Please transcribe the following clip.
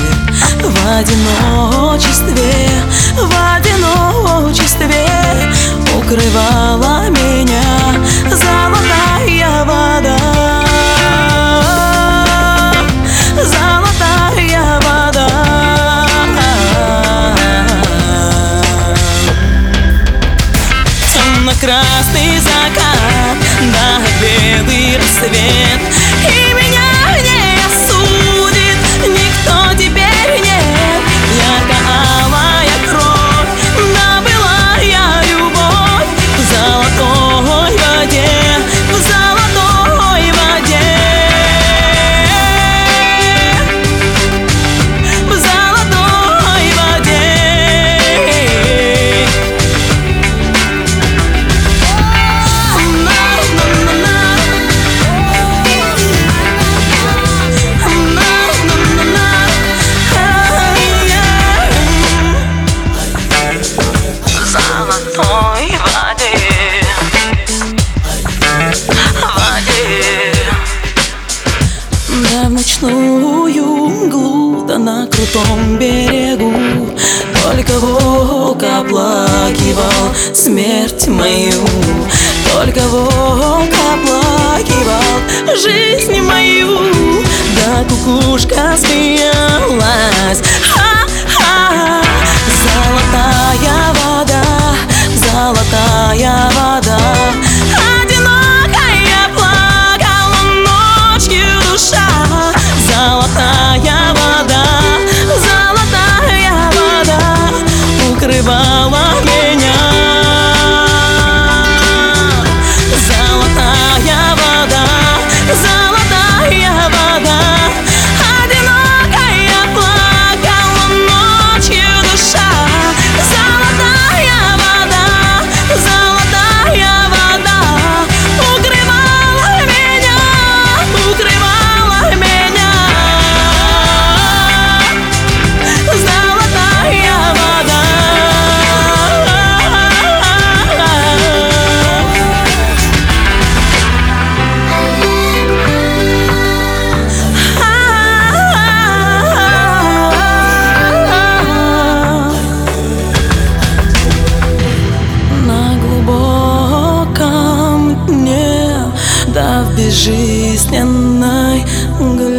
в одиночестве, в одиночестве укрывала меня золотая вода, золотая вода. Темно-красный закат, да белый рассвет, и меня не осудит никто теперь, нет. Ярко-алая кровь, да былая любовь в золотой воде, в золотой воде, в золотой воде. Да в ночную мглу, да на крутом берегу только волк оплакивал смерть мою, только волк оплакивал жизнь мою. Да кукушка смеялась, ха-ха. Золотая вода, золотая вода, одинокая плакала ночью душа. Золотая вода, золотая вода укрывала меня. Золотая вода, золотая вода, одинокая плакала ночью душа. Золотая вода, золотая вода укрывала меня, укрывала меня. Золотая вода. На глубоком дне, да в безжизненной